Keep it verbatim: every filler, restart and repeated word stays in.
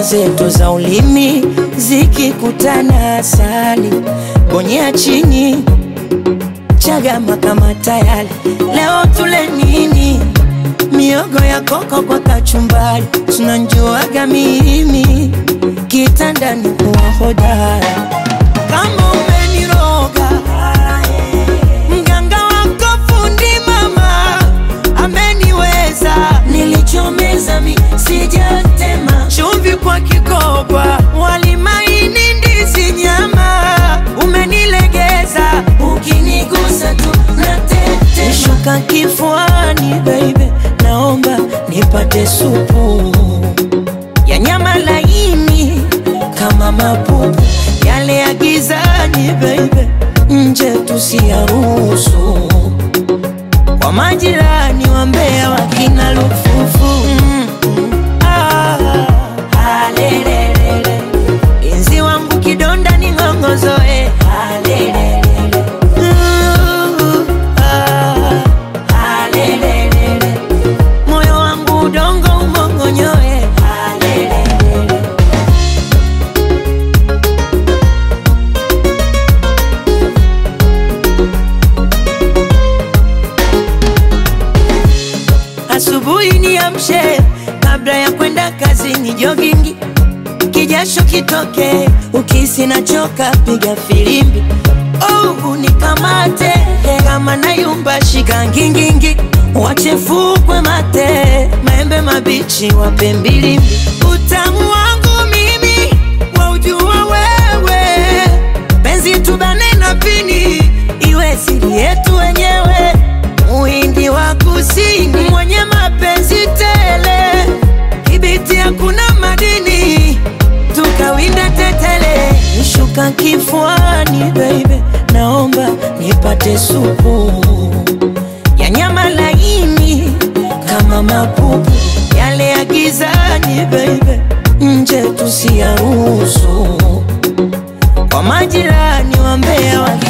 Ladha zetu za ulimi zikikutana asali, bonyea chini, chagama kama tayari. Leo tule nini? Miogo ya koko kwa kachumbari, tunanjuaga mimi kitandani kuwa hodari. Kama umeniroga, mganga wako fundi mama ameniweza. Nilichomeza mi sijatema, chumvi kwa kikobwa, wali maini ndizi nyama. Umenilegeza, ukinigusa tu natete. Nishuka kifuani baby, naomba nipate supu ya nyama laini kama mapupu yale ya gizani baby, nje tusiyaruhusu. Kwa majirani wambea wakina lufufu, mm -mm. Ah, halelelele, inzi wangu kidonda ni ngongozoe. Halelelele, uh, ah, halelelele, moyo wangu udongo umongonyoe. Halelelele. Asubuhi niamshe, kabla ya kwenda kazini jogingi, kijasho kitoke, ukisi nachoka piga filimbi. Oh, unikamate, kama nayumba shika ngingingi, wachefukwe mate, maembe mabichi wape mbilimbi. Utamu wangu mimi waujua wewe, penzi tubane na pini, iwe siri yetu wenyewe. Muhindi wa kusini mwenye mapenzi tele, kibiti hakuna madini, tukawinda tetele. Nishuka kifuani baby, naomba nipate supu ya nyama laini kama mapupu yale ya gizani baby, nje tusiyaruhusu. Kwa majirani wambea